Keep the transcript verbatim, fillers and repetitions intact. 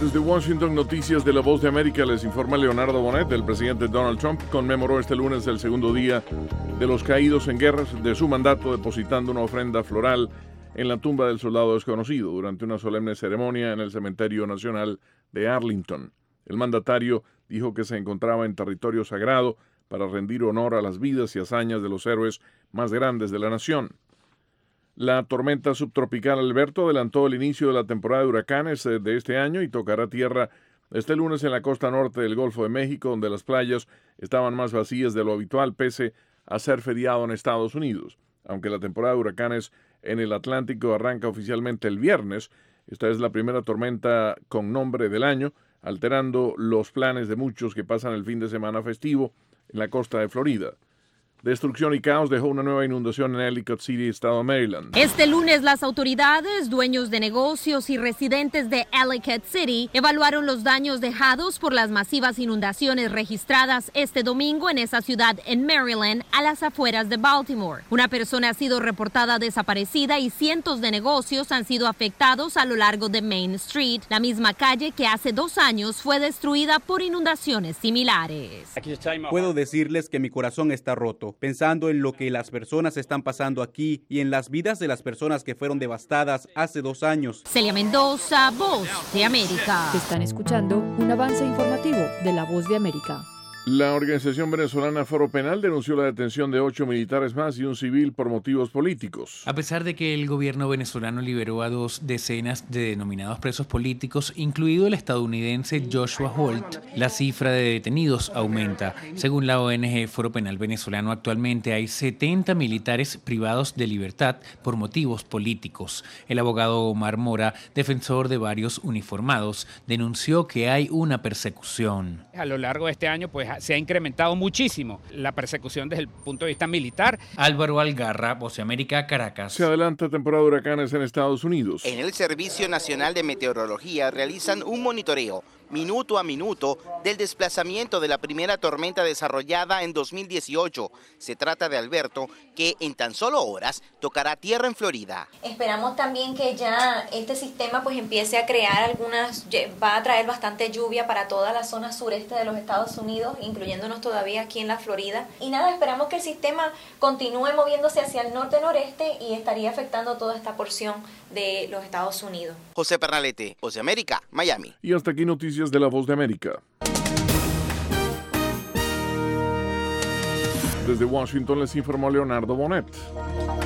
Desde Washington, noticias de La Voz de América, les informa Leonardo Bonet. El presidente Donald Trump conmemoró este lunes el segundo día de los caídos en guerras de su mandato, depositando una ofrenda floral en la tumba del soldado desconocido durante una solemne ceremonia en el Cementerio Nacional de Arlington. El mandatario dijo que se encontraba en territorio sagrado para rendir honor a las vidas y hazañas de los héroes más grandes de la nación. La tormenta subtropical Alberto adelantó el inicio de la temporada de huracanes de este año y tocará tierra este lunes en la costa norte del Golfo de México, donde las playas estaban más vacías de lo habitual pese a ser feriado en Estados Unidos. Aunque la temporada de huracanes en el Atlántico arranca oficialmente el viernes, esta es la primera tormenta con nombre del año, alterando los planes de muchos que pasan el fin de semana festivo en la costa de Florida. Destrucción y caos dejó una nueva inundación en Ellicott City, estado de Maryland. Este lunes las autoridades, dueños de negocios y residentes de Ellicott City evaluaron los daños dejados por las masivas inundaciones registradas este domingo en esa ciudad en Maryland, a las afueras de Baltimore. Una persona ha sido reportada desaparecida y cientos de negocios han sido afectados a lo largo de Main Street, la misma calle que hace dos años fue destruida por inundaciones similares. Puedo decirles que mi corazón está roto, pensando en lo que las personas están pasando aquí y en las vidas de las personas que fueron devastadas hace dos años. Celia Mendoza, Voz de América. Están escuchando un avance informativo de La Voz de América. La organización venezolana Foro Penal denunció la detención de ocho militares más y un civil por motivos políticos. A pesar de que el gobierno venezolano liberó a dos decenas de denominados presos políticos, incluido el estadounidense Joshua Holt, la cifra de detenidos aumenta. Según la O N G Foro Penal Venezolano, actualmente hay setenta militares privados de libertad por motivos políticos. El abogado Omar Mora, defensor de varios uniformados, denunció que hay una persecución. A lo largo de este año, pues, se ha incrementado muchísimo la persecución desde el punto de vista militar. Álvaro Algarra, Voz de América, Caracas. Se adelanta temporada de huracanes en Estados Unidos. En el Servicio Nacional de Meteorología realizan un monitoreo minuto a minuto del desplazamiento de la primera tormenta desarrollada en dos mil dieciocho. Se trata de Alberto, que en tan solo horas tocará tierra en Florida. Esperamos también que ya este sistema pues empiece a crear algunas, va a traer bastante lluvia para toda la zona sureste de los Estados Unidos, incluyéndonos todavía aquí en la Florida. Y nada, esperamos que el sistema continúe moviéndose hacia el norte-noreste y estaría afectando toda esta porción de los Estados Unidos. José Pernalete, Voz de América, Miami. Y hasta aquí noticias de La Voz de América. Desde Washington les informó Leonardo Bonet.